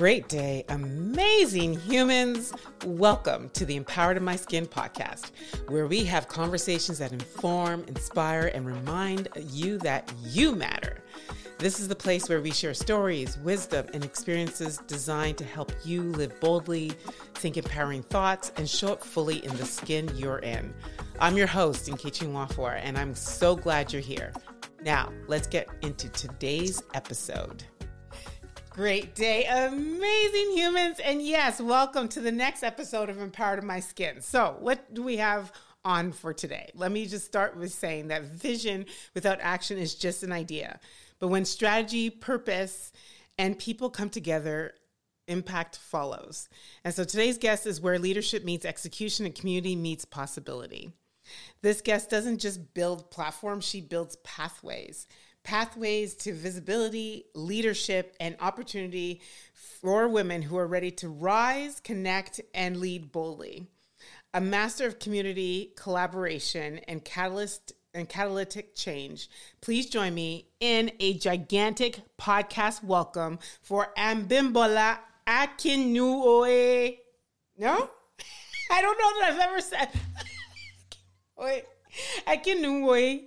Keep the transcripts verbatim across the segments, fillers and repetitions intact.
Great day, amazing humans. Welcome to the Empowered in My Skin podcast, where we have conversations that inform, inspire, and remind you that you matter. This is the place where we share stories, wisdom, and experiences designed to help you live boldly, think empowering thoughts, and show up fully in the skin you're in. I'm your host, Nkechi Nwafor, and I'm so glad you're here. Now, let's get into today's episode. Great day, amazing humans. And yes, welcome to the next episode of Empowered in My Skin. So what do we have on for today? Let me just start with saying that vision without action is just an idea. But when strategy, purpose, and people come together, impact follows. And so today's guest is where leadership meets execution and community meets possibility. This guest doesn't just build platforms, she builds pathways. Pathways to visibility, leadership, and opportunity for women who are ready to rise, connect, and lead boldly. A master of community collaboration and catalyst and catalytic change. Please join me in a gigantic podcast welcome for Abimbola Akinnuoye. No? I don't know that I've ever said. Wait. Akinnuoye.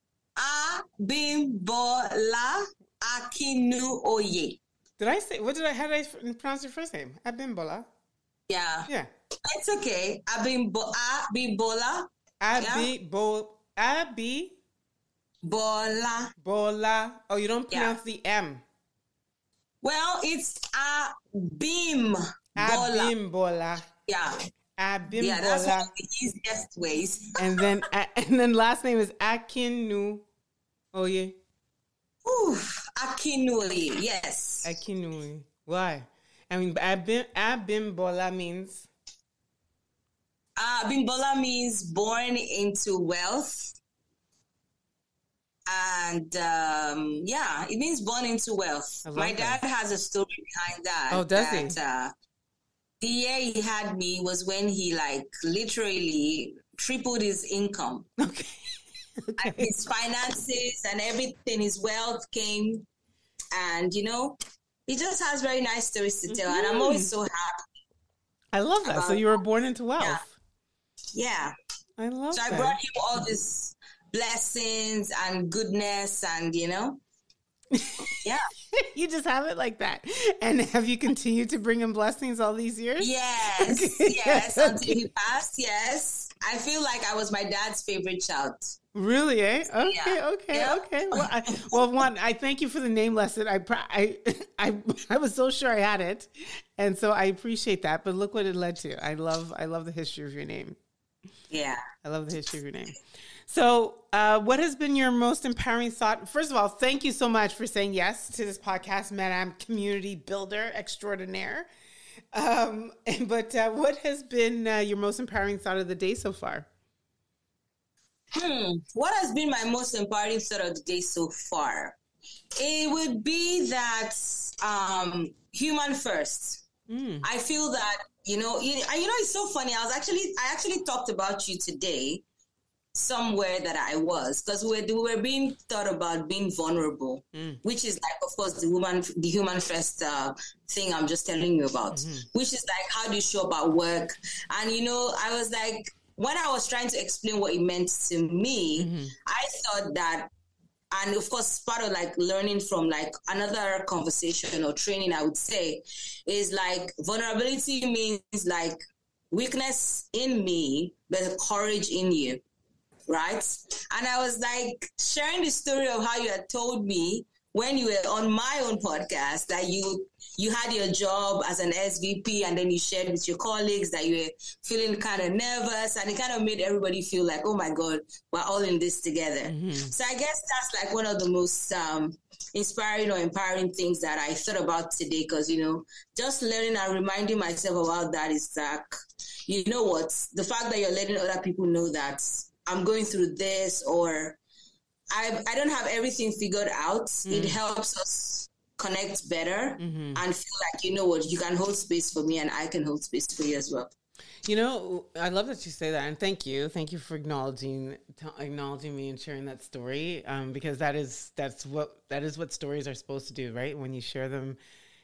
Abimbola Akinnuoye. Did I say, what did I, how did I pronounce your first name? Abimbola? Yeah. Yeah. It's okay. Abimbo, Abimbola. Abi, bo, Abi. Bola. Bola. Oh, you don't pronounce yeah. the M. Well, it's Abimbola. Abimbola. Yeah. Abimbola. Yeah, that's one of the easiest ways. and then, and then last name is Akinnuoye. Ooh, Akinnuoye, yes. Akinnuoye. Why? I mean, Abim, Abimbola means? Uh, Abimbola means born into wealth. And um, yeah, it means born into wealth. My dad that. has a story behind that. Oh, does that, he? Uh, the year he had me was when he like literally tripled his income. Okay. okay. And his finances and everything, his wealth came. And, you know, he just has very nice stories to tell. Mm-hmm. And I'm always so happy. I love that. So you were born into wealth. Yeah. yeah. I love so that. So I brought him all these blessings and goodness and, you know, yeah. You just have it like that. And have you continued to bring him blessings all these years? Yes, okay. yes. Until he passed, yes. I feel like I was my dad's favorite child. Really, eh? Okay, yeah. okay, yeah. okay. Well, I, well, one, I thank you for the name lesson. I, I, I, I was so sure I had it, and so I appreciate that. But look what it led to. I love, I love the history of your name. Yeah, I love the history of your name. So, uh, what has been your most empowering thought? First of all, thank you so much for saying yes to this podcast, Madame Community Builder Extraordinaire. Um, but uh, what has been uh, your most empowering thought of the day so far? Hmm. What has been my most empowering thought of the day so far? It would be that um, human first. Mm. I feel that, you know, you, you know, it's so funny. I was actually, I actually talked about you today. Somewhere that I was, because we were, we were being thought about being vulnerable, mm. which is like, of course, the woman, the human first uh, thing I'm just telling you about, mm-hmm. which is like, how do you show up at work? And, you know, I was like, when I was trying to explain what it meant to me, mm-hmm. I thought that, and of course, part of like learning from like another conversation or training, I would say, is like vulnerability means like weakness in me, but courage in you. Right. And I was like sharing the story of how you had told me when you were on my own podcast that you you had your job as an S V P and then you shared with your colleagues that you were feeling kind of nervous, and it kind of made everybody feel like, oh, my God, we're all in this together. Mm-hmm. So I guess that's like one of the most um, inspiring or empowering things that I thought about today, because, you know, just learning and reminding myself about that is like, you know what, the fact that you're letting other people know that I'm going through this, or I I don't have everything figured out. Mm. It helps us connect better mm-hmm. and feel like, you know what, you can hold space for me and I can hold space for you as well. You know, I love that you say that, and thank you, thank you for acknowledging t- acknowledging me and sharing that story, um, because that is that's what that is what stories are supposed to do, right? When you share them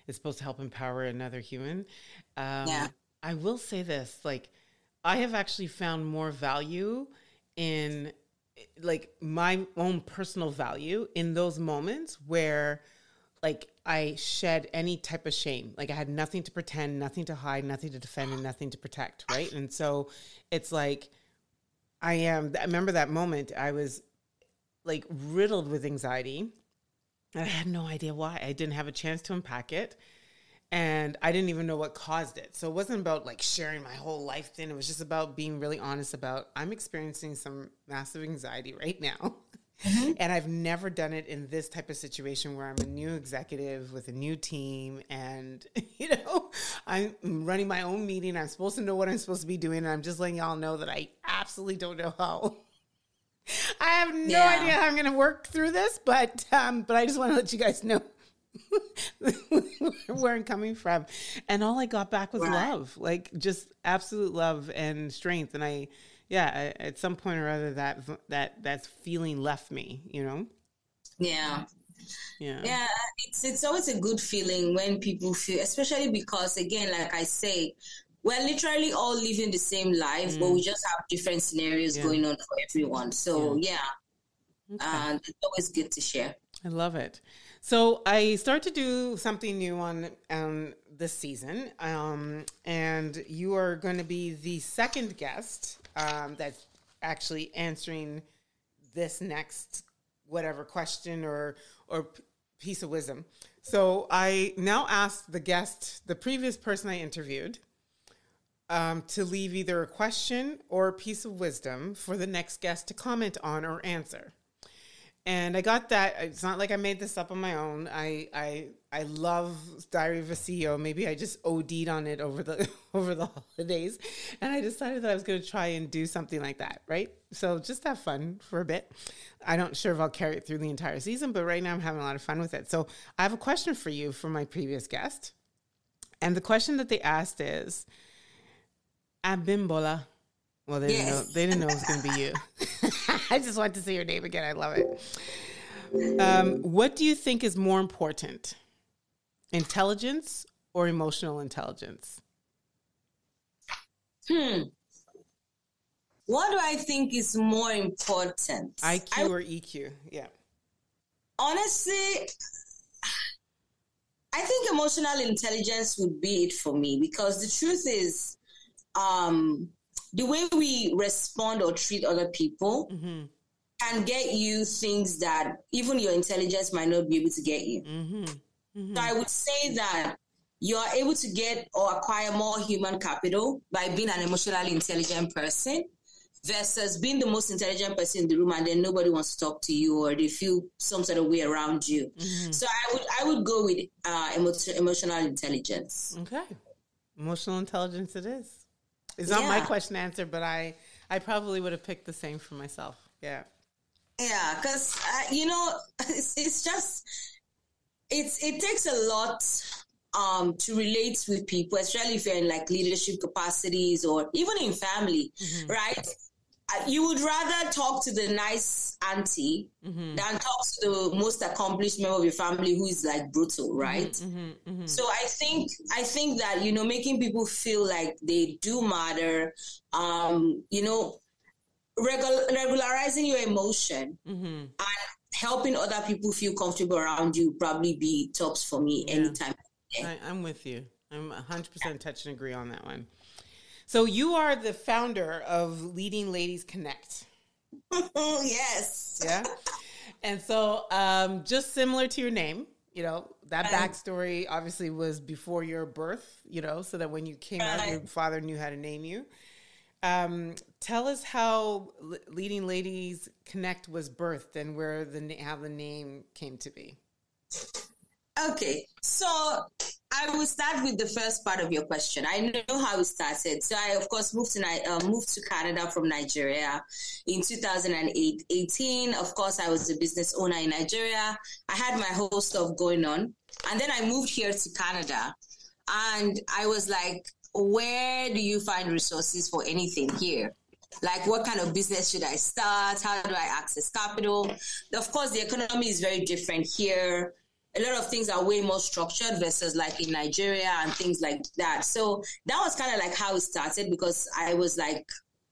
it's supposed to help empower another human. Um, Yeah. I will say this, like, I have actually found more value in like my own personal value in those moments where like I shed any type of shame. Like I had nothing to pretend, nothing to hide, nothing to defend, and nothing to protect. Right. And so it's like, I am, I remember that moment I was like riddled with anxiety and I had no idea why. I didn't have a chance to unpack it. And I didn't even know what caused it. So it wasn't about like sharing my whole life thing. It was just about being really honest about, I'm experiencing some massive anxiety right now. Mm-hmm. And I've never done it in this type of situation where I'm a new executive with a new team. And, you know, I'm running my own meeting. I'm supposed to know what I'm supposed to be doing. And I'm just letting y'all know that I absolutely don't know how. I have no yeah. idea how I'm going to work through this. But, um, but I just want to let you guys know where I'm coming from. And all I got back was right. love, like just absolute love and strength. And I, yeah, I, at some point or other that, that, that feeling left me, you know? Yeah. Yeah. Yeah. It's, it's always a good feeling when people feel, especially because again, like I say, we're literally all living the same life, mm. but we just have different scenarios yeah. going on for everyone. So yeah, yeah. Okay. And it's always good to share. I love it. So I start to do something new on um, this season, um, and you are going to be the second guest um, that's actually answering this next whatever question or or p- piece of wisdom. So I now ask the guest, the previous person I interviewed, um, to leave either a question or a piece of wisdom for the next guest to comment on or answer. And I got that. It's not like I made this up on my own. I I I love Diary of a C E O. Maybe I just O D'd on it over the over the holidays, and I decided that I was going to try and do something like that. Right. So just have fun for a bit. I'm not sure if I'll carry it through the entire season, but right now I'm having a lot of fun with it. So I have a question for you from my previous guest, and the question that they asked is, Abimbola. Well, they didn't, yes. know, they didn't know it was going to be you. I just want to say your name again. I love it. Um, what do you think is more important, intelligence or emotional intelligence? Hmm. What do I think is more important? I Q I, or E Q? Yeah. Honestly, I think emotional intelligence would be it for me because the truth is, um, the way we respond or treat other people mm-hmm. can get you things that even your intelligence might not be able to get you. Mm-hmm. Mm-hmm. So I would say that you are able to get or acquire more human capital by being an emotionally intelligent person versus being the most intelligent person in the room and then nobody wants to talk to you or they feel some sort of way around you. Mm-hmm. So I would I would go with uh, emo- emotional intelligence. Okay. Emotional intelligence it is. It's not yeah. my question answer, but I, I probably would have picked the same for myself. Yeah. Yeah, because, uh, you know, it's, it's just, it's it takes a lot um, to relate with people, especially if you're in like leadership capacities or even in family, mm-hmm. right? Uh, you would rather talk to the nice auntie mm-hmm. than talk to the most accomplished member of your family who is like brutal, right? Mm-hmm, mm-hmm. So I think I think that, you know, making people feel like they do matter, um, you know, regu- regularizing your emotion mm-hmm. and helping other people feel comfortable around you probably be tops for me yeah. anytime. I, I'm with you. I'm one hundred percent touch and agree on that one. So you are the founder of Leading Ladies Connect. Yes. Yeah. And so um, just similar to your name, you know, that backstory obviously was before your birth, you know, so that when you came out, your father knew how to name you. Um, tell us how L- Leading Ladies Connect was birthed and where the how the name came to be. Okay, so I will start with the first part of your question. I know how it started. So I, of course, moved to uh, moved to Canada from Nigeria in two thousand eighteen. Of course, I was a business owner in Nigeria. I had my whole stuff going on. And then I moved here to Canada. And I was like, where do you find resources for anything here? Like, what kind of business should I start? How do I access capital? Of course, the economy is very different here. a lot of things are way more structured versus like in Nigeria and things like that. So that was kind of like how it started, because I was like,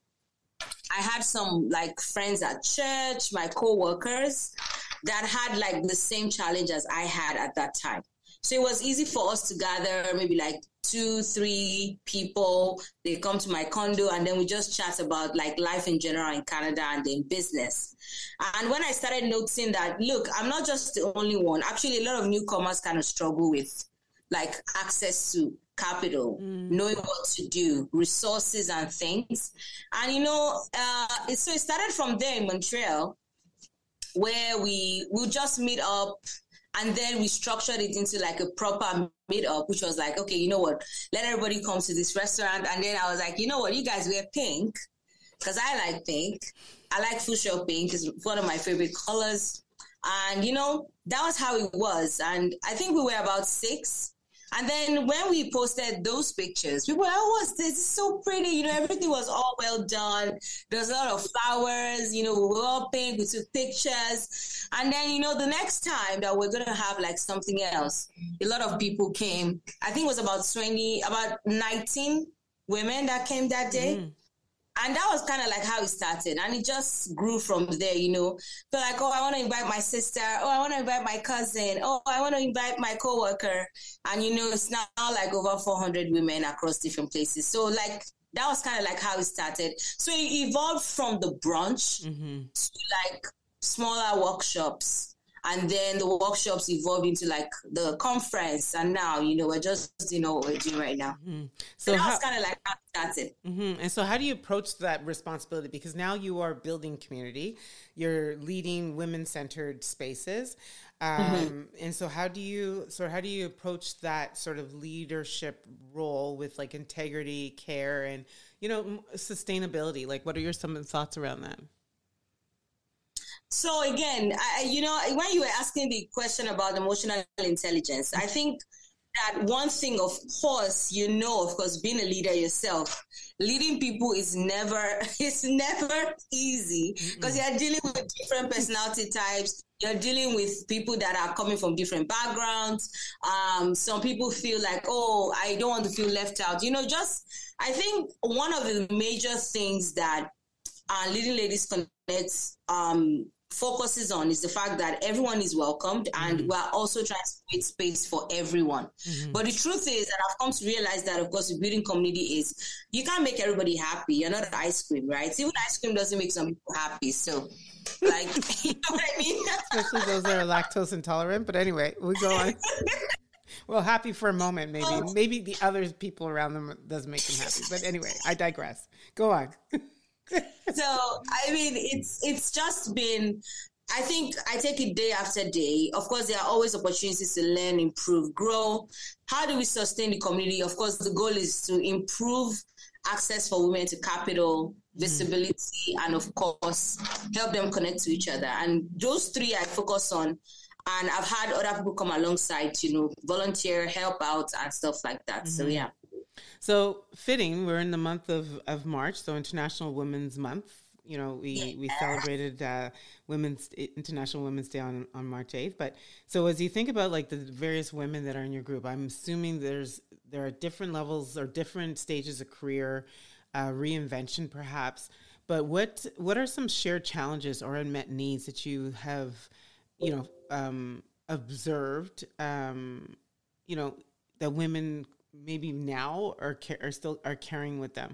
I had some like friends at church, my co-workers that had like the same challenge as I had at that time. So it was easy for us to gather, maybe like two, three people. They come to my condo and then we just chat about like life in general in Canada and then business. And when I started noticing that, look, I'm not just the only one. Actually, a lot of newcomers kind of struggle with like access to capital, mm. knowing what to do, resources and things. And, you know, uh, it, so it started from there in Montreal, where we will just meet up. And then we structured it into like a proper meetup, which was like, okay, you know what? Let everybody come to this restaurant. And then I was like, you know what? You guys wear pink, because I like pink. I like fuchsia pink. It's one of my favorite colors. And, you know, that was how it was. And I think we were about six. And then when we posted those pictures, people were like, oh, what's this? It's so pretty. You know, everything was all well done. There was a lot of flowers. You know, we were all pink. We took pictures. And then, you know, the next time that we're going to have like something else, a lot of people came. I think it was about twenty, about nineteen women that came that day. Mm. And that was kind of like how it started. And it just grew from there, you know. Feel like, oh, I want to invite my sister. Oh, I want to invite my cousin. Oh, I want to invite my coworker. And, you know, it's now like over four hundred women across different places. So, like, that was kind of like how it started. So it evolved from the brunch mm-hmm. to, like, smaller workshops. And then the workshops evolved into like the conference. And now, you know, we're just, you know, what we're doing right now. Mm-hmm. So, so that how, was kind of like how it started. Mm-hmm. And so how do you approach that responsibility? Because now you are building community, you're leading women-centered spaces. Um, mm-hmm. And so how do you, so how do you approach that sort of leadership role with like integrity, care, and, you know, sustainability? Like, what are your some thoughts around that? So again, I, you know, when you were asking the question about emotional intelligence, I think that one thing, of course, you know, of course, being a leader yourself, leading people is never, it's never easy, because you're dealing with different personality types. You're dealing with people that are coming from different backgrounds. Um, some people feel like, oh, I don't want to feel left out. You know, just, I think one of the major things that uh, Leading Ladies Connect um, focuses on is the fact that everyone is welcomed, and mm-hmm. we're also trying to create space for everyone. Mm-hmm. But the truth is that I've come to realize that, of course, building community is, you can't make everybody happy. You're not ice cream, right? Even ice cream doesn't make some people happy. So, like, you know what I mean? Especially those that are lactose intolerant. But anyway, we go on. Well, happy for a moment, maybe. Um, maybe the other people around them doesn't make them happy. But anyway, I digress. Go on. So, I mean, it's it's just been, I think I take it day after day. Of course, there are always opportunities to learn, improve, grow. How do we sustain the community? Of course, the goal is to improve access for women to capital, visibility, mm. and of course, help them connect to each other. And those three I focus on. And I've had other people come alongside, you know, volunteer, help out, and stuff like that. Mm-hmm. So, yeah. So fitting, we're in the month of, of March, so International Women's Month. You know, we, yeah. we celebrated uh, Women's International Women's Day on, on March eighth. But so as you think about like the various women that are in your group, I'm assuming there's there are different levels or different stages of career, uh, reinvention perhaps. But what what are some shared challenges or unmet needs that you have, you know, um, observed, um, you know, that women maybe now are are still are carrying with them?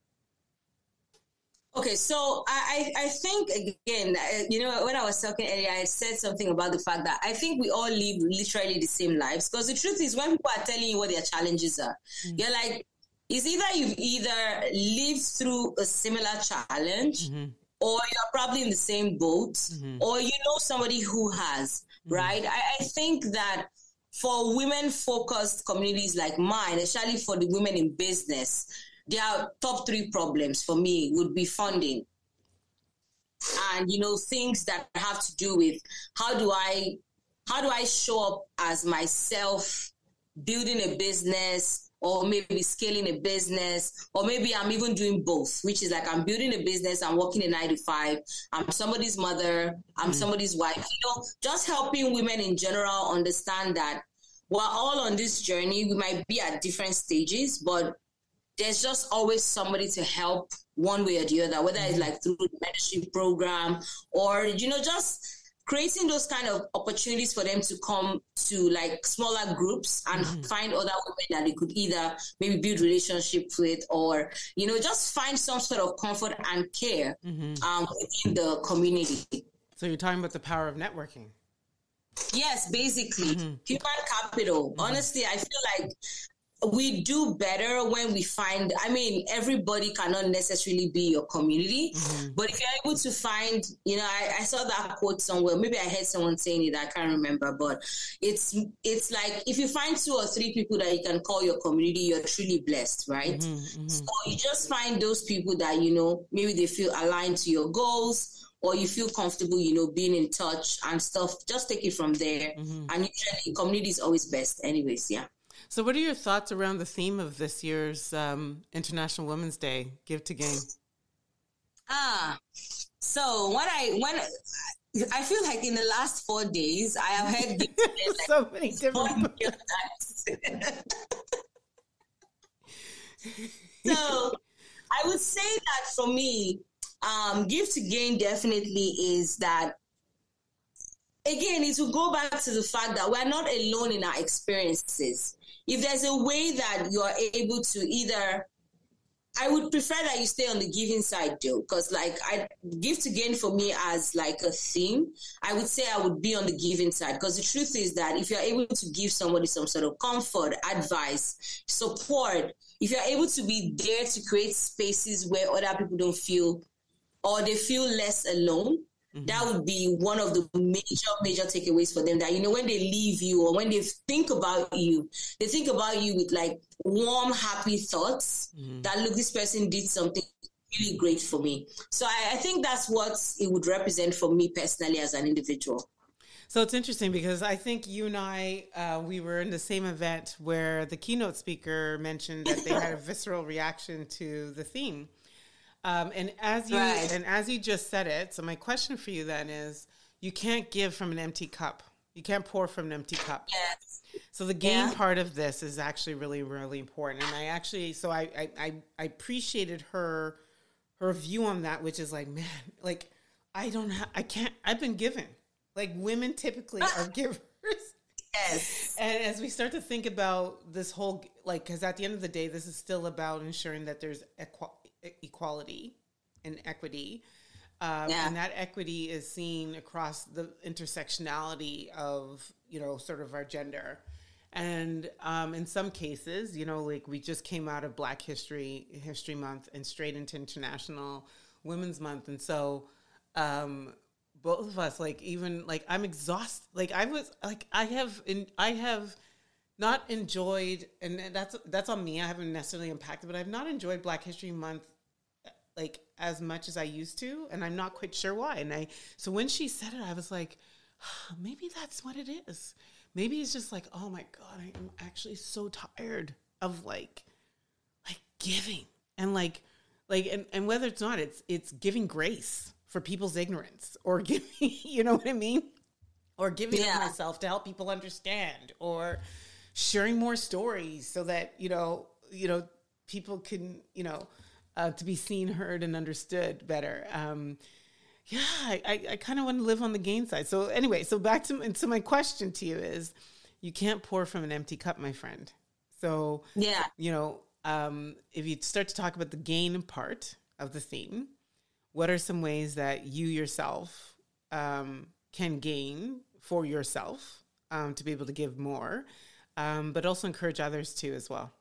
Okay, so I, I think, again, you know, when I was talking earlier, I said something about the fact that I think we all live literally the same lives, because the truth is when people are telling you what their challenges are, mm-hmm. you're like, it's either you've either lived through a similar challenge mm-hmm. or you're probably in the same boat mm-hmm. or you know somebody who has, mm-hmm. right? I, I think that for women-focused communities like mine, especially for the women in business, their top three problems for me would be funding. And, you know, things that have to do with how do I, how do I show up as myself, building a business, or maybe scaling a business, or maybe I'm even doing both, which is like I'm building a business, I'm working a nine to five, I'm somebody's mother, I'm mm. somebody's wife. You know, just helping women in general understand that we're all on this journey. We might be at different stages, but there's just always somebody to help one way or the other, whether it's like through the mentorship program or, you know, just creating those kind of opportunities for them to come to like smaller groups and mm-hmm. find other women that they could either maybe build relationships with, or, you know, just find some sort of comfort and care mm-hmm. um, within the community. So you're talking about the power of networking. Yes, basically. Mm-hmm. Human capital. Mm-hmm. Honestly, I feel like we do better when we find, I mean, everybody cannot necessarily be your community, mm-hmm. but if you're able to find, you know, I, I saw that quote somewhere, maybe I heard someone saying it, I can't remember, but it's it's like, if you find two or three people that you can call your community, you're truly blessed, right? Mm-hmm, mm-hmm. So you just find those people that, you know, maybe they feel aligned to your goals, or you feel comfortable, you know, being in touch and stuff. Just take it from there. Mm-hmm. And usually community is always best anyways, yeah. So what are your thoughts around the theme of this year's um, International Women's Day, Give to Gain? Ah, so when I, when I feel like in the last four days, I have heard Give to Gain, like, so many different times. So I would say that for me, um, Give to Gain definitely is that, again, it will go back to the fact that we're not alone in our experiences. If there's a way that you are able to either, I would prefer that you stay on the giving side though, because like I Give to Gain for me as like a theme, I would say I would be on the giving side, because the truth is that if you're able to give somebody some sort of comfort, advice, support, if you're able to be there to create spaces where other people don't feel, or they feel less alone, mm-hmm. that would be one of the major, major takeaways for them, that, you know, when they leave you or when they think about you, they think about you with like warm, happy thoughts mm-hmm. that, look, this person did something really great for me. So I, I think that's what it would represent for me personally as an individual. So it's interesting because I think you and I, uh, we were in the same event where the keynote speaker mentioned that they had a visceral reaction to the theme. Um, and as you right. and as you just said it, so my question for you then is, you can't give from an empty cup. You can't pour from an empty cup. Yes. So the gain yeah. part of this is actually really, really important. And I actually, so I, I, I, I appreciated her, her view on that, which is like, man, like I don't have, I can't, I've been given. Like women typically are givers. Yes. And as we start to think about this whole, like, because at the end of the day, this is still about ensuring that there's equ- equality and equity. Um, yeah. And that equity is seen across the intersectionality of, you know, sort of our gender. And um, in some cases, you know, like we just came out of Black History History Month and straight into International Women's Month. And so um, both of us, like even like I'm exhausted. Like I was like I have in, I have not enjoyed, and that's that's on me. I haven't necessarily impacted, but I've not enjoyed Black History Month like as much as I used to, and I'm not quite sure why. And I so when she said it, I was like, oh, maybe that's what it is. Maybe it's just like, oh my God, I am actually so tired of like like giving and like like and, and whether it's not, it's it's giving grace for people's ignorance, or giving, you know what I mean? Or giving yeah. of myself to help people understand, or sharing more stories so that, you know, you know, people can, you know, uh, to be seen, heard, and understood better. Um, yeah, I, I, I kind of want to live on the gain side. So anyway, so back to, so my question to you is, you can't pour from an empty cup, my friend. So, yeah, you know, um, if you start to talk about the gain part of the theme, what are some ways that you yourself um, can gain for yourself um, to be able to give more, um, but also encourage others to as well?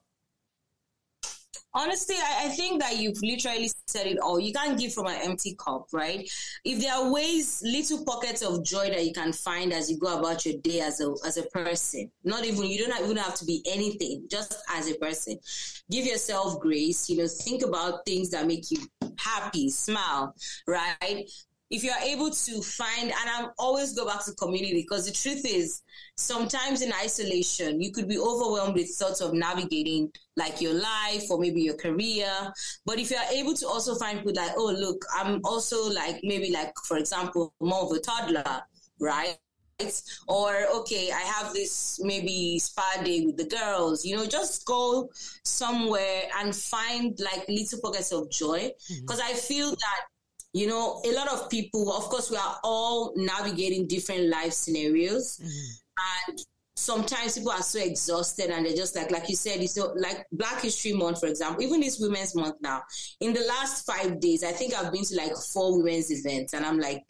Honestly, I, I think that you've literally said it all. You can't give from an empty cup, right? If there are ways, little pockets of joy that you can find as you go about your day as a as a person, not even, you don't even have to be anything, just as a person. Give yourself grace, you know, think about things that make you happy, smile, right? if you're able to find, and I always go back to community, because the truth is, sometimes in isolation, you could be overwhelmed with thoughts of navigating like your life or maybe your career. But if you're able to also find people that, oh, look, I'm also like, maybe like, for example, more of a toddler, right? Or, okay, I have this maybe spa day with the girls, you know, just go somewhere and find like little pockets of joy. Because mm-hmm. I feel that, you know, a lot of people, of course, we are all navigating different life scenarios. Mm-hmm. And sometimes people are so exhausted and they're just like, like you said, it's so, like Black History Month, for example, even this Women's Month now. In the last five days, I think I've been to like four women's events, and I'm like,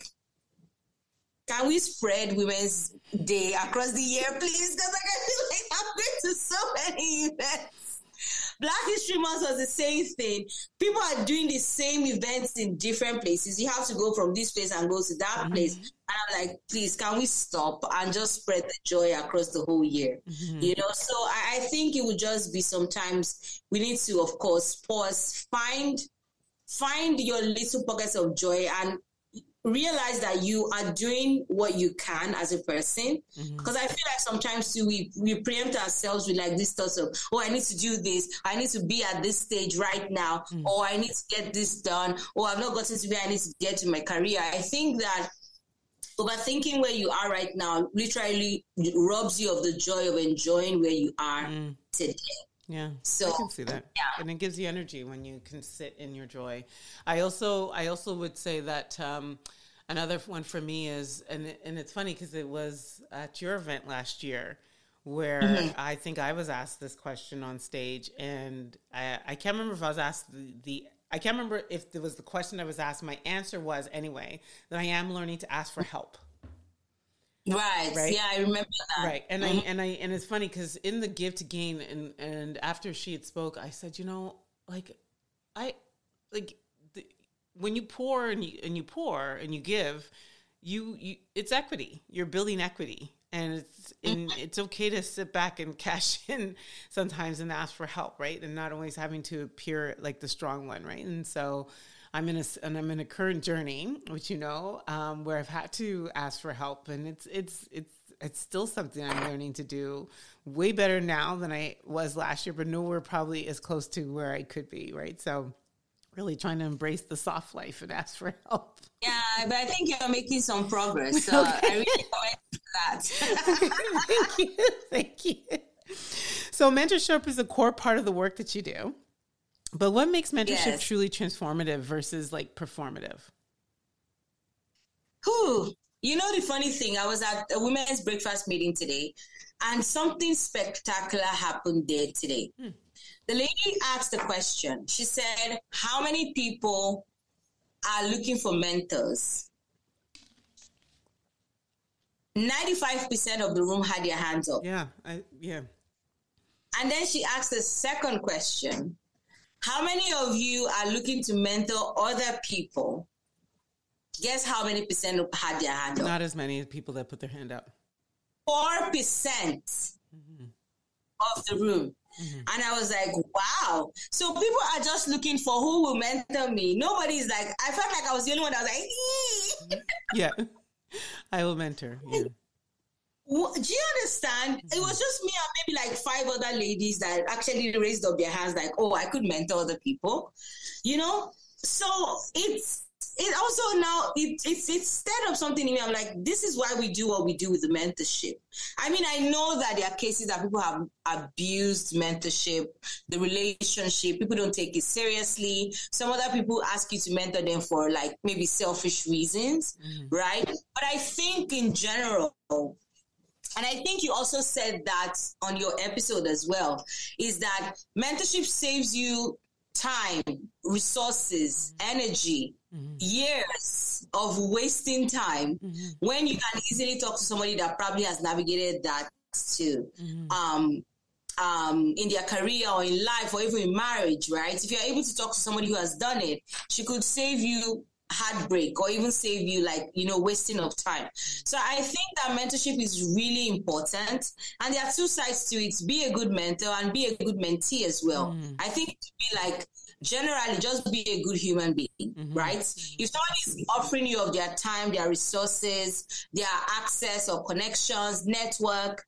can we spread Women's Day across the year, please? Because I feel like I've been to so many events. Black History Month was the same thing. People are doing the same events in different places. You have to go from this place and go to that mm-hmm. place. And I'm like, please, can we stop and just spread the joy across the whole year? Mm-hmm. You know, so I, I think it would just be sometimes we need to, of course, pause, find, find your little pockets of joy and realize that you are doing what you can as a person. Mm-hmm. Because I feel like sometimes too, we, we preempt ourselves with like this thoughts of, oh, I need to do this. I need to be at this stage right now. Mm-hmm. Or I need to get this done. Or I've not gotten to where I need to get to my career. I think that overthinking where you are right now literally robs you of the joy of enjoying where you are mm. today. Yeah, so I can see that. Yeah. And it gives you energy when you can sit in your joy. I also, I also would say that um, another one for me is, and it, and it's funny because it was at your event last year where mm-hmm. I think I was asked this question on stage, and I, I can't remember if I was asked the, the, I can't remember if there was the question I was asked. My answer was anyway that I am learning to ask for help. Right. right. Yeah, I remember that. Right. And mm-hmm. I and I and it's funny because in the Give to Gain and and after she had spoke, I said, you know, like I like the, when you pour and you and you pour and you give, you you it's equity. You're building equity. And it's and it's okay to sit back and cash in sometimes and ask for help, right? And not always having to appear like the strong one, right? And so I'm in a and I'm in a current journey, which you know, um, where I've had to ask for help, and it's it's it's it's still something I'm learning to do way better now than I was last year, but nowhere probably as close to where I could be, right? So, really trying to embrace the soft life and ask for help. Yeah, but I think you're making some progress. So okay. I really commend that. Thank you, thank you. So, mentorship is a core part of the work that you do. But what makes mentorship yes. truly transformative versus like performative? Whew. You know, the funny thing, I was at a women's breakfast meeting today and something spectacular happened there today. Hmm. The lady asked a question. She said, how many people are looking for mentors? ninety-five percent of the room had their hands up. Yeah, I, yeah. And then she asked a second question. How many of you are looking to mentor other people? Guess how many percent had their hand up? Not as many people that put their hand up. Four percent mm-hmm. of the room. Mm-hmm. And I was like, wow. So people are just looking for who will mentor me. Nobody's like, I felt like I was the only one that was like, ee. Yeah, I will mentor. Yeah. Do you understand? Mm-hmm. It was just me and maybe like five other ladies that actually raised up their hands like, oh, I could mentor other people, you know? So it's, it also now, it, it's, it's stirred up something in me. I'm like, this is why we do what we do with the mentorship. I mean, I know that there are cases that people have abused mentorship, the relationship, people don't take it seriously. Some other people ask you to mentor them for like maybe selfish reasons, mm-hmm. right? But I think in general, and I think you also said that on your episode as well, is that mentorship saves you time, resources, mm-hmm. energy, mm-hmm. years of wasting time mm-hmm. when you can easily talk to somebody that probably has navigated that too. Mm-hmm. Um, um, in their career or in life or even in marriage, right? If you're able to talk to somebody who has done it, she could save you heartbreak or even save you like, you know, wasting of time. So I think that mentorship is really important. And there are two sides to it. Be a good mentor and be a good mentee as well. Mm. I think to be like generally just be a good human being, mm-hmm. right? If someone is offering you of their time, their resources, their access or connections, network,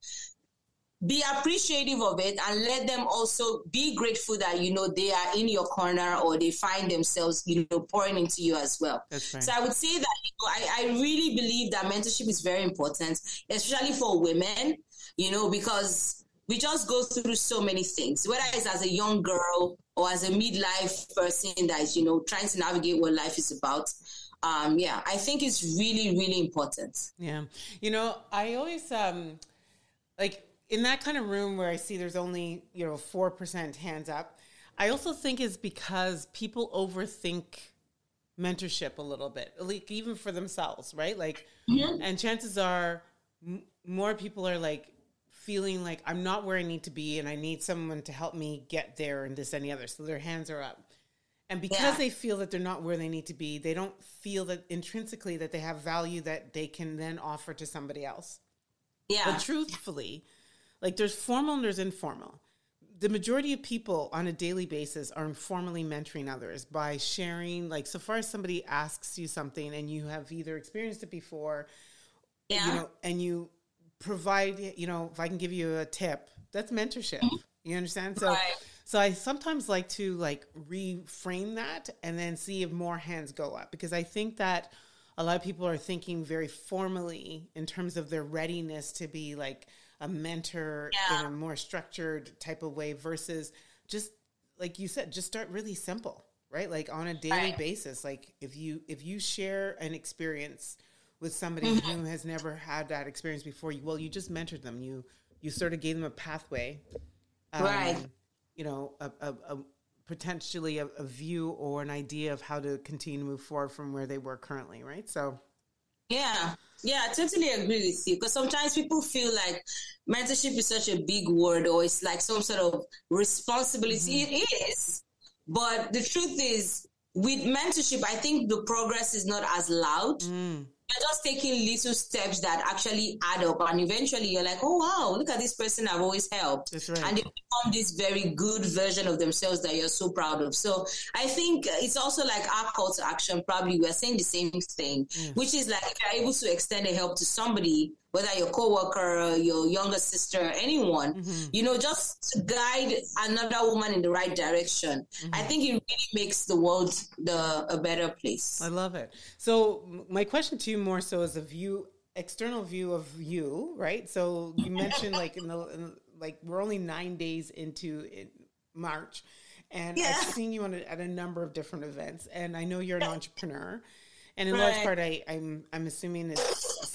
be appreciative of it and let them also be grateful that, you know, they are in your corner or they find themselves, you know, pouring into you as well. That's right. So I would say that, you know, I, I really believe that mentorship is very important, especially for women, you know, because we just go through so many things, whether it's as a young girl or as a midlife person that is, you know, trying to navigate what life is about. Um, yeah, I think it's really, really important. Yeah. You know, I always, um, like, in that kind of room where I see there's only, you know, four percent hands up, I also think is because people overthink mentorship a little bit, like even for themselves, right? Like, mm-hmm. and chances are m- more people are like feeling like I'm not where I need to be and I need someone to help me get there and this and the other. So their hands are up. And because yeah. they feel that they're not where they need to be, they don't feel that intrinsically that they have value that they can then offer to somebody else. Yeah. But truthfully, like there's formal and there's informal. The majority of people on a daily basis are informally mentoring others by sharing, like so far as somebody asks you something and you have either experienced it before, yeah. you know, and you provide, you know, if I can give you a tip, that's mentorship. You understand? So, right. so I sometimes like to like reframe that and then see if more hands go up, because I think that a lot of people are thinking very formally in terms of their readiness to be like a mentor yeah. in a more structured type of way versus just like you said, just start really simple, right? Like on a daily right. basis. Like if you, if you share an experience with somebody mm-hmm. who has never had that experience before, you, well, you just mentored them. You, you sort of gave them a pathway, um, right. you know, a, a, a potentially a, a view or an idea of how to continue to move forward from where they were currently. Right. So yeah. Yeah, I totally agree with you, because sometimes people feel like mentorship is such a big word or it's like some sort of responsibility. Mm-hmm. It is. But the truth is, with mentorship, I think the progress is not as loud. Mm. You're just taking little steps that actually add up. And eventually you're like, oh, wow, look at this person I've always helped. That's right. And they become this very good version of themselves that you're so proud of. So I think it's also like our call to action. Probably we're saying the same thing, yes. which is like if you're able to extend a help to somebody, whether your coworker, your younger sister, anyone, mm-hmm. you know, just guide another woman in the right direction. Mm-hmm. I think it really makes the world the a better place. I love it. So my question to you more so is a view, external view of you, right? So you mentioned like in the in, like we're only nine days into it, March, and yeah. I've seen you on a, at a number of different events, and I know you're an entrepreneur, and in right. large part, I, I'm I'm assuming it's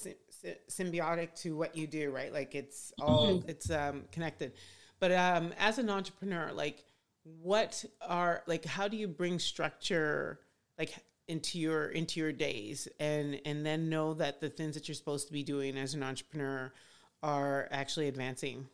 symbiotic to what you do, right? Like it's all mm-hmm. it's um, connected. But um, as an entrepreneur, like what are like how do you bring structure like into your into your days and and then know that the things that you're supposed to be doing as an entrepreneur are actually advancing?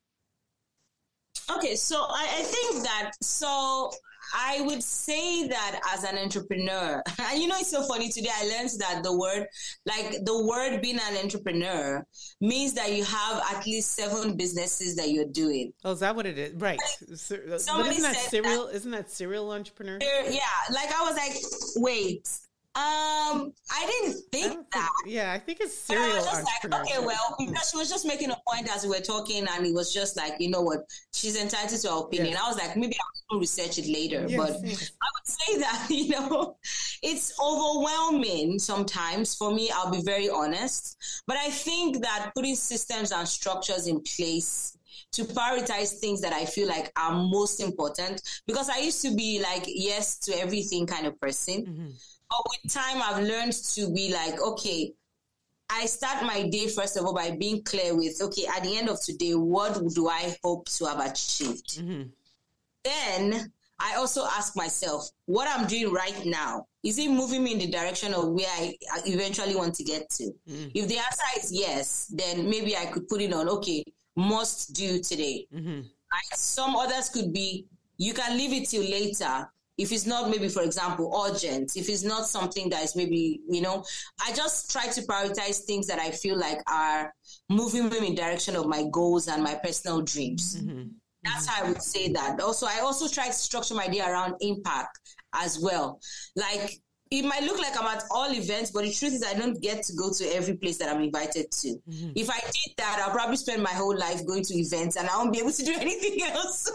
Okay, so I, I think that so I would say that as an entrepreneur, and you know, it's so funny today, I learned that the word, like the word being an entrepreneur means that you have at least seven businesses that you're doing. Oh, is that what it is? Right. So, but isn't that serial? That, isn't that serial entrepreneur? Yeah. Like I was like, wait, um, I didn't think I that. Think, yeah, I think it's serial I was just entrepreneur. Like, okay, well, because she was just making a point as we were talking, and it was just like, you know what, she's entitled to her opinion. Yes. I was like, maybe I'll research it later. Yes, but yes. I would say that, you know, it's overwhelming sometimes. For me, I'll be very honest. But I think that putting systems and structures in place to prioritize things that I feel like are most important, because I used to be like yes to everything kind of person. Mm-hmm. But with time, I've learned to be like, okay, I start my day, first of all, by being clear with, okay, at the end of today, what do I hope to have achieved? Mm-hmm. Then I also ask myself, what I'm doing right now, is it moving me in the direction of where I eventually want to get to? Mm-hmm. If the answer is yes, then maybe I could put it on, okay, must do today. Mm-hmm. Right? Some others could be, you can leave it till later. If it's not maybe, for example, urgent, if it's not something that is maybe, you know, I just try to prioritize things that I feel like are moving me in the direction of my goals and my personal dreams. Mm-hmm. That's how I would say that. Also, I also try to structure my day around impact as well. Like, it might look like I'm at all events, but the truth is I don't get to go to every place that I'm invited to. Mm-hmm. If I did that, I'll probably spend my whole life going to events and I won't be able to do anything else.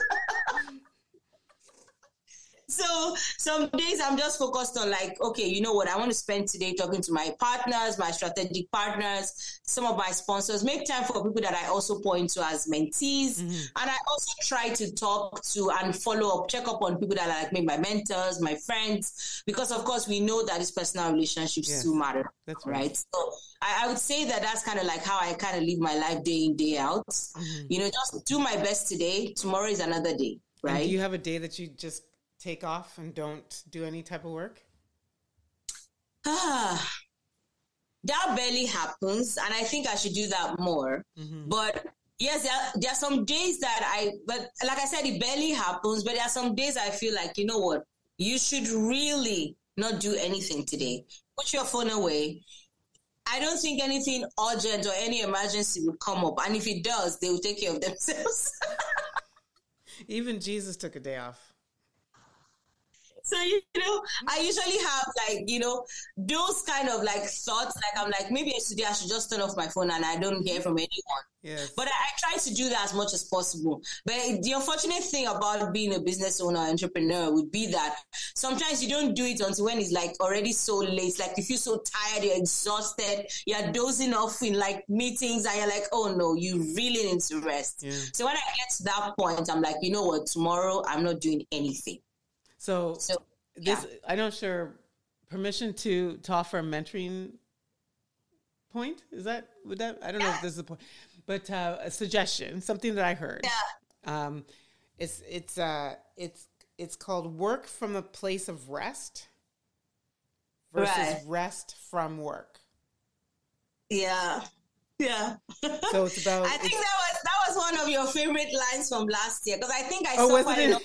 So some days I'm just focused on like, okay, you know what? I want to spend today talking to my partners, my strategic partners, some of my sponsors, make time for people that I also point to as mentees. Mm-hmm. And I also try to talk to and follow up, check up on people that are like me, my mentors, my friends, because of course we know that these personal relationships yes, still matter. That's right. right? So I, I would say that that's kind of like how I kind of live my life day in, day out. Mm-hmm. You know, just do my best today. Tomorrow is another day, right? And do you have a day that you just take off and don't do any type of work? Ah, that barely happens, and I think I should do that more. Mm-hmm. But yes, there are, there are some days that I, but like I said, it barely happens. But there are some days I feel like, you know what, you should really not do anything today. Put your phone away. I don't think anything urgent or any emergency will come up, and if it does, they will take care of themselves. Even Jesus took a day off. So, you know, I usually have like, you know, those kind of like thoughts, like I'm like, maybe today I should just turn off my phone and I don't hear from anyone. Yes. But I, I try to do that as much as possible. But the unfortunate thing about being a business owner, entrepreneur would be that sometimes you don't do it until when it's like already so late. Like you feel so tired, you're exhausted, you're dozing off in like meetings and you're like, oh no, you really need to rest. Yeah. So when I get to that point, I'm like, you know what, tomorrow I'm not doing anything. So, so this, yeah. I'm not sure, permission to, to offer a mentoring point? Is that, would that, I don't yeah. know if this is a point, but uh, a suggestion, something that I heard. Yeah. Um, it's, it's, uh, it's, it's called work from a place of rest versus right. rest from work. Yeah. Yeah. So it's about, I think it's, that was, that was one of your favorite lines from last year. Cause I think I oh, saw wasn't it?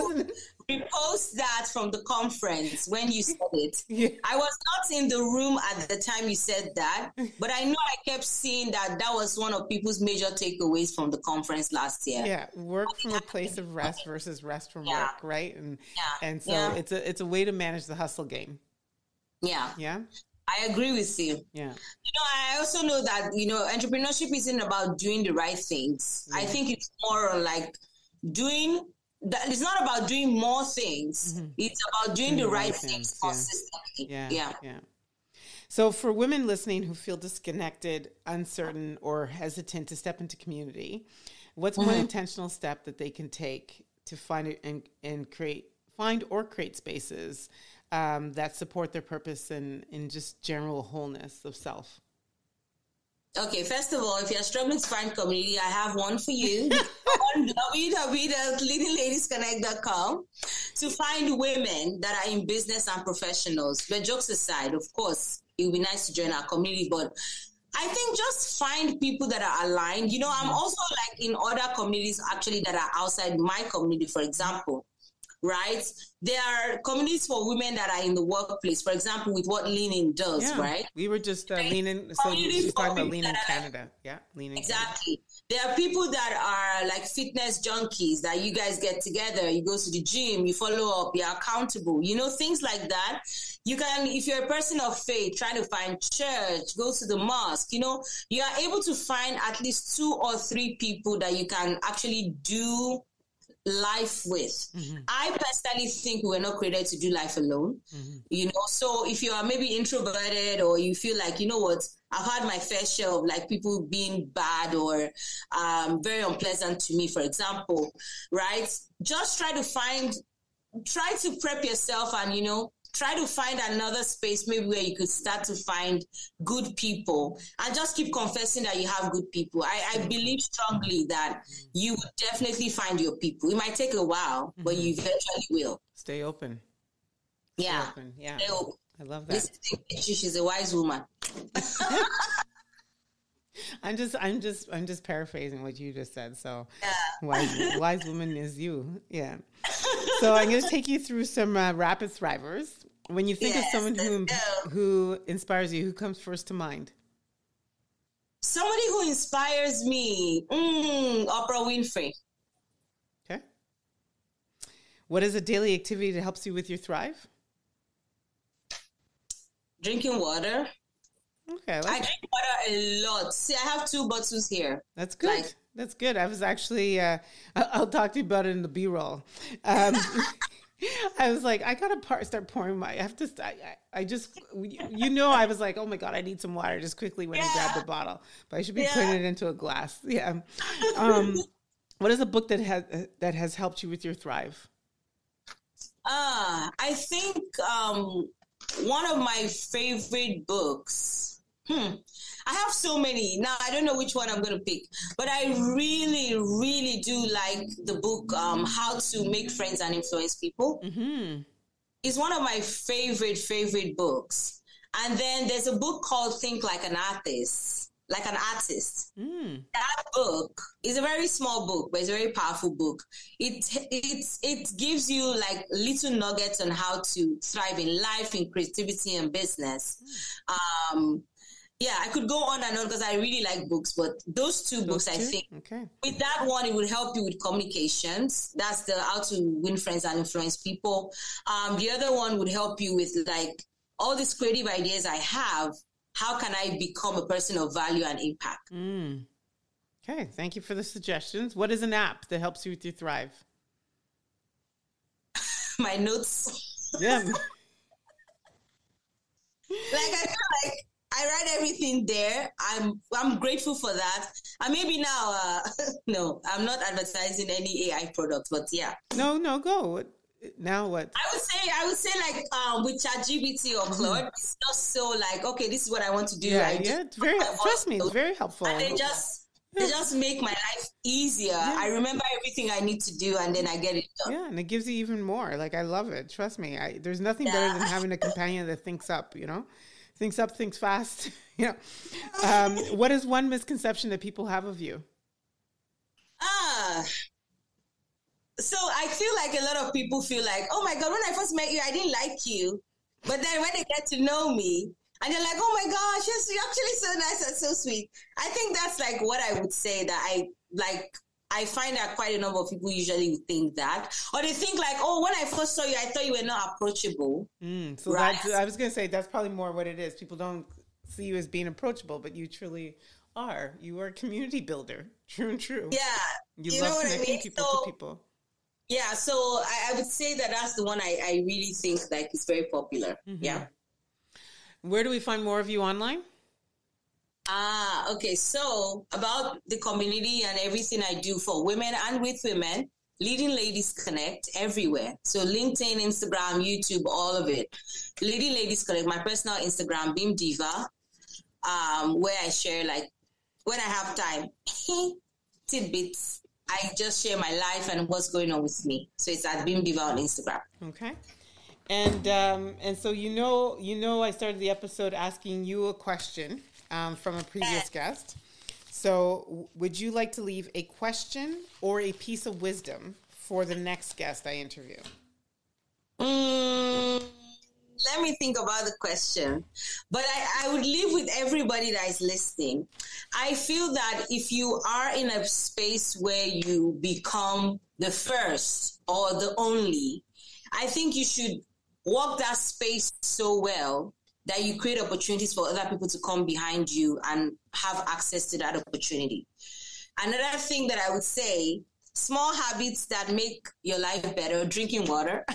repost that from the conference when you said it. Yeah. I was not in the room at the time you said that, but I know I kept seeing that that was one of people's major takeaways from the conference last year. Yeah, work from a place of rest versus rest from yeah. work, right? And yeah. and so yeah. it's a it's a way to manage the hustle game. Yeah. Yeah. I agree with you. Yeah. You know, I also know that, you know, entrepreneurship isn't about doing the right things. Yeah. I think it's more on like doing that. It's not about doing more things. Mm-hmm. It's about doing, doing the right, right things, things consistently. Yeah. yeah. Yeah. So for women listening who feel disconnected, uncertain, or hesitant to step into community, what's mm-hmm. one intentional step that they can take to find it and, and create, find or create spaces um, that support their purpose and in just general wholeness of self? Okay, first of all, if you're struggling to find community, I have one for you on w w w dot leading ladies connect dot com to find women that are in business and professionals. But jokes aside, of course, it would be nice to join our community, but I think just find people that are aligned. You know, I'm also like in other communities actually that are outside my community, for example. Right? There are communities for women that are in the workplace, for example, with what Lean In does, yeah. right? We were just uh, leaning, so she's talking about Lean In Canada. Like, yeah, Lean In Exactly. Canada. There are people that are like fitness junkies that you guys get together, you go to the gym, you follow up, you're accountable, you know, things like that. You can, if you're a person of faith, try to find church, go to the mosque, you know, you are able to find at least two or three people that you can actually do life with. Mm-hmm. I personally think we were not created to do life alone. Mm-hmm. You know, so if you are maybe introverted or you feel like, you know what, I've had my fair share of like people being bad or um, very unpleasant to me, for example, right? Just try to find, try to prep yourself and, you know, try to find another space maybe where you could start to find good people and just keep confessing that you have good people. I, I believe strongly that you will definitely find your people. It might take a while, mm-hmm. but you eventually will. Stay open. Stay yeah. Open. Yeah. Stay open. I love that. She's a wise woman. I'm just, I'm just, I'm just paraphrasing what you just said. So, yeah. wise, wise woman is you. Yeah. So I'm going to take you through some uh, rapid thrivers. When you think yes, of someone who who inspires you, who comes first to mind? Somebody who inspires me, mm, Oprah Winfrey. What is a daily activity that helps you with your thrive? Drinking water. Okay. I, like I drink water a lot. See, I have two bottles here. That's good. Like, That's good. I was actually, uh, I- I'll talk to you about it in the B-roll. Um, I was like, I gotta par- start pouring my. I have to. I, I, I just, you know, I was like, oh my god, I need some water. Just quickly went yeah. and grabbed the bottle, but I should be Yeah. putting it into a glass. Yeah. Um, what is a book that has that has helped you with your thrive? Ah, uh, I think um, one of my favorite books. Hmm. I have so many. Now, I don't know which one I'm going to pick, but I really, really do like the book, um, How to Make Friends and Influence People. Mm-hmm. It's one of my favorite, favorite books. And then there's a book called Think Like an Artist, like an artist. Mm. That book is a very small book, but it's a very powerful book. It, it, it gives you like little nuggets on how to thrive in life, in creativity and business. Mm. Um, Yeah, I could go on and on because I really like books, but those two those books, two? I think, okay. With that one, it would help you with communications. That's the How to Win Friends and Influence People. Um, the other one would help you with like all these creative ideas I have. How can I become a person of value and impact? Mm. Okay, thank you for the suggestions. What is an app that helps you with your thrive? My notes. Yeah. Like I feel like I write everything there. I'm I'm grateful for that. And maybe now, uh, no, I'm not advertising any A I product, but yeah. No, no, go. Now what? I would say I would say like um, with ChatGPT or Claude, mm-hmm. It's not so like, okay, this is what I want to do. Yeah, I yeah, it's very. Trust me, it's very helpful. And they just yeah. they just make my life easier. Yeah. I remember everything I need to do, and then I get it done. Yeah, and it gives you even more. Like I love it. Trust me. I, there's nothing yeah. better than having a companion that thinks up. You know. Thinks up, thinks fast. Yeah. Um, what is one misconception that people have of you? Ah. So I feel like a lot of people feel like, oh my God, when I first met you, I didn't like you. But then when they get to know me, and they're like, oh my gosh, you're actually so nice and so sweet. I think that's like what I would say that I like. I find that quite a number of people usually think that. Or they think like, oh, when I first saw you, I thought you were not approachable. Mm, so right? that's, I was going to say, that's probably more what it is. People don't see you as being approachable, but you truly are. You are a community builder. True and true. Yeah. You, you love know what connecting I mean? people so, to people. Yeah. So I, I would say that that's the one I, I really think like is very popular. Mm-hmm. Yeah. Where do we find more of you online? Ah, okay. So about the community and everything I do for women and with women, Leading Ladies Connect everywhere. So LinkedIn, Instagram, YouTube, all of it. Leading Ladies Connect, my personal Instagram, Beam Diva, um, where I share like when I have time, tidbits. I just share my life and what's going on with me. So it's at Beam Diva on Instagram. Okay. And um, and so you know, you know, I started the episode asking you a question. Um, from a previous guest. So w- would you like to leave a question or a piece of wisdom for the next guest I interview? Mm, let me think about the question. But I, I would leave with everybody that is listening. I feel that if you are in a space where you become the first or the only, I think you should walk that space so well that you create opportunities for other people to come behind you and have access to that opportunity. Another thing that I would say, small habits that make your life better, drinking water.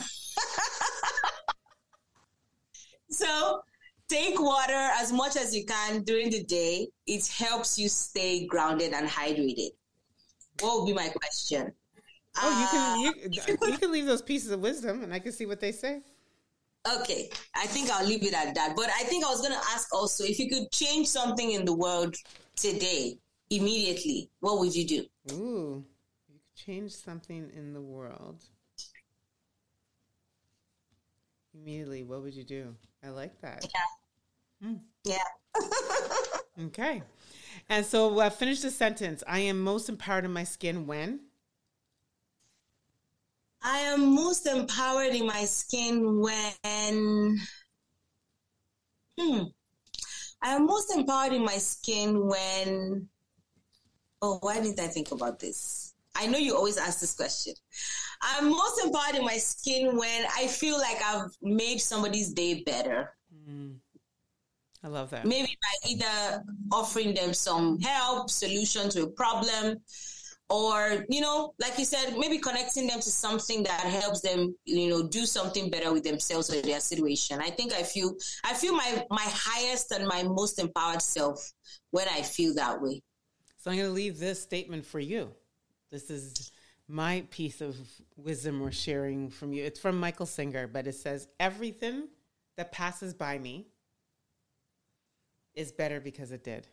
So take water as much as you can during the day. It helps you stay grounded and hydrated. What would be my question? Oh, you can you, you can leave those pieces of wisdom and I can see what they say. Okay, I think I'll leave it at that. But I think I was going to ask also, if you could change something in the world today, immediately, what would you do? Ooh, you could change something in the world. Immediately, what would you do? I like that. Yeah. Mm. Yeah. Okay. And so uh, finish the sentence. I am most empowered in my skin when? I am most empowered in my skin when, hmm, I am most empowered in my skin when, oh, why didn't I think about this? I know you always ask this question. I'm most empowered in my skin when I feel like I've made somebody's day better. Mm. I love that. Maybe by either offering them some help, solution to a problem, or, you know, like you said, maybe connecting them to something that helps them, you know, do something better with themselves or their situation. I think I feel, I feel my, my highest and my most empowered self when I feel that way. So I'm going to leave this statement for you. This is my piece of wisdom or sharing from you. It's from Michael Singer, but it says, everything that passes by me is better because it did.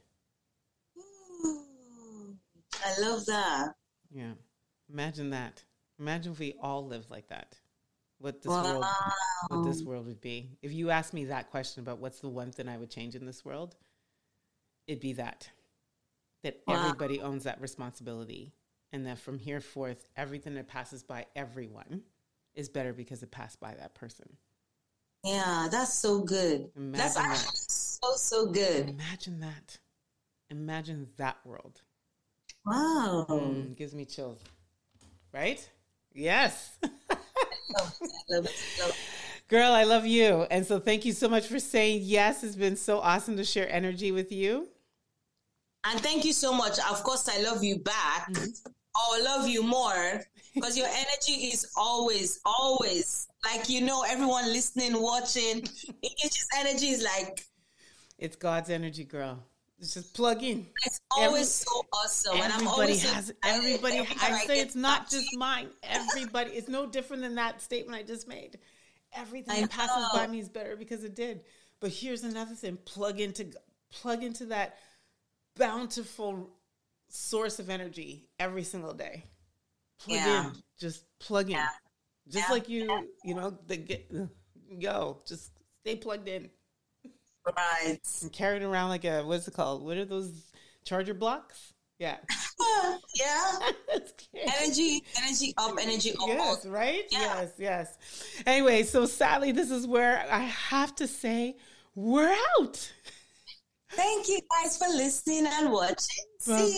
I love that. Yeah. Imagine that. Imagine if we all lived like that. What this wow. world what this world would be. If you asked me that question about what's the one thing I would change in this world, it'd be that. That wow. everybody owns that responsibility. And that from here forth, everything that passes by everyone is better because it passed by that person. Yeah, that's so good. Imagine that's that. actually so, so good. Imagine that. Imagine that world. Wow. Mm, gives me chills. Right? Yes. I love it. I love it. I love it. Girl, I love you. And so thank you so much for saying yes. It's been so awesome to share energy with you. And thank you so much. Of course, I love you back. Mm-hmm. Or love you more. Because your energy is always, always, like, you know, everyone listening, watching, it's just energy is like. It's God's energy, girl. It's just plug in. It's always Every, so awesome. And I'm always has, so everybody, I say it's not just mine. Everybody, it's no different than that statement I just made. Everything that passes by me is better because it did. But here's another thing. Plug into, plug into that bountiful source of energy every single day. Plug yeah. in. Just plug in. Yeah. Just yeah. like you, yeah. you know, the get, go. Just stay plugged in. Right. And carried around like a, what's it called? What are those charger blocks? Yeah. yeah. energy, energy up, energy up. Yes, right? Yeah. Yes, yes. Anyway, so sadly, this is where I have to say we're out. Thank you guys for listening and watching. Bye. See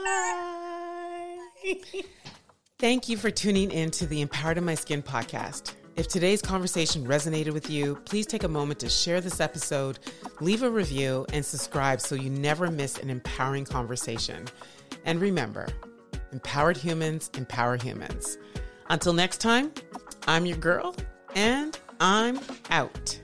you later. Bye. Thank you for tuning in to the Empowered in My Skin podcast. If today's conversation resonated with you, please take a moment to share this episode, leave a review, and subscribe so you never miss an empowering conversation. And remember, empowered humans empower humans. Until next time, I'm your girl, and I'm out.